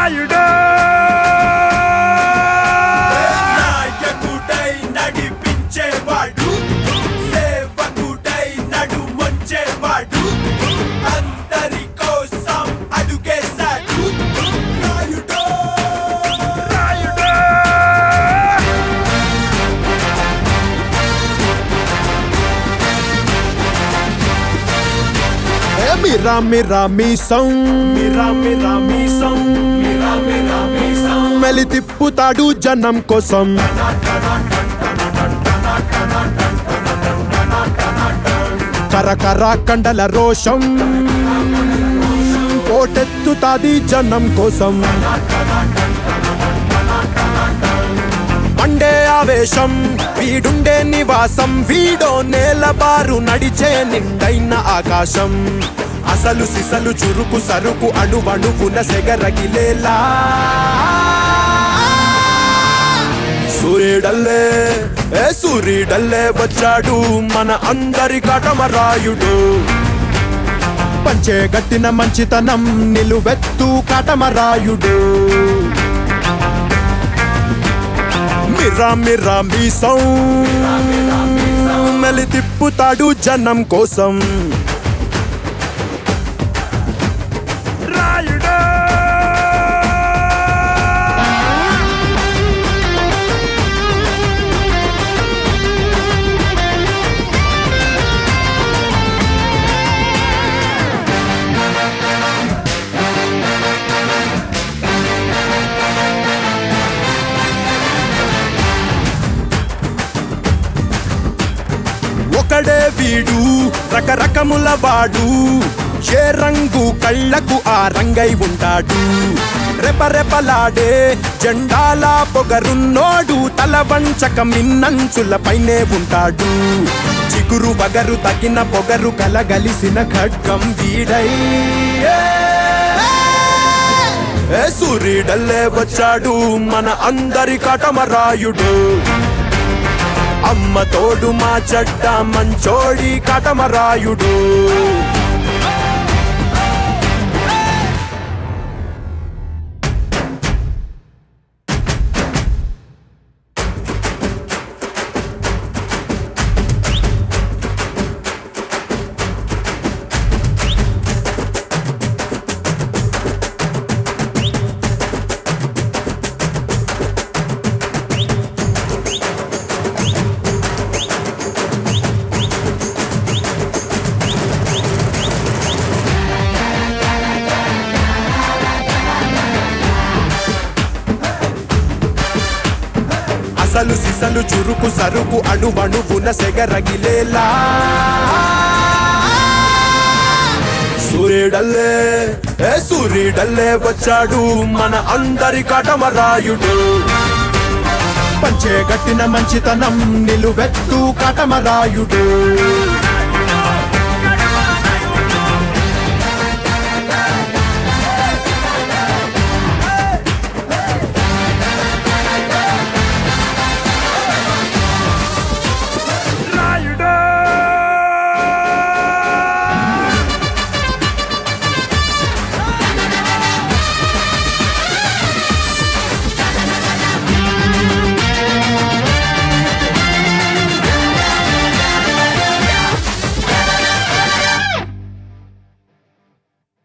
రాయుడు నాయకుడై నడిపించేవాడు సేవకుడై నడుమొంచేవాడు అందరి కోసం అడుగేశాడు రాయుడు రాయుడు మీరా మీరా మీసం మెలి తిప్పుతాడు జనం కోసం కరకర కండల రోషం పోటెత్తుతాది జనం కోసం మండే ఆవేశం వీడుండే నివాసం వీడో నేలబారు నడిచే నిండైన ఆకాశం అసలు సిసలు చురుకు సరుకు అణువణువున సెగరగిలేలా సూర్యుడల్లే వచ్చాడు మన అందరి కాటమరాయుడు పంచే గట్టిన మంచితనం నిలువెత్తు కాటమరాయుడు మిర్రా మిర్రా మీసం మెలి తిప్పుతాడు జనం కోసం రాయుడు ఒకడే వీడు రకరకముల వాడు ఏ రంగు కళ్ళకు ఆ రంగై ఉంటాడు రెపరెపలాడే జెండాల పొగరున్నోడు తల వంచక మిన్నంచుల పైనే ఉంటాడు చిగురు వగరు తగిన పొగరు కలగలిసిన ఖడ్గం వీడై సూర్యుడల్లే వచ్చాడు మన అందరి కాటమరాయుడు అమ్మ తోడు మా చెడ్డ మంచోడి కాటమరాయుడు అసలు సిసలు చురుకు సరుకు అణువణువున సెగరగిలేలా సూర్యుడల్లే వచ్చాడు మన అందరి కాటమరాయుడు పంచే గట్టిన మంచితనం నిలువెత్తు కాటమరాయుడు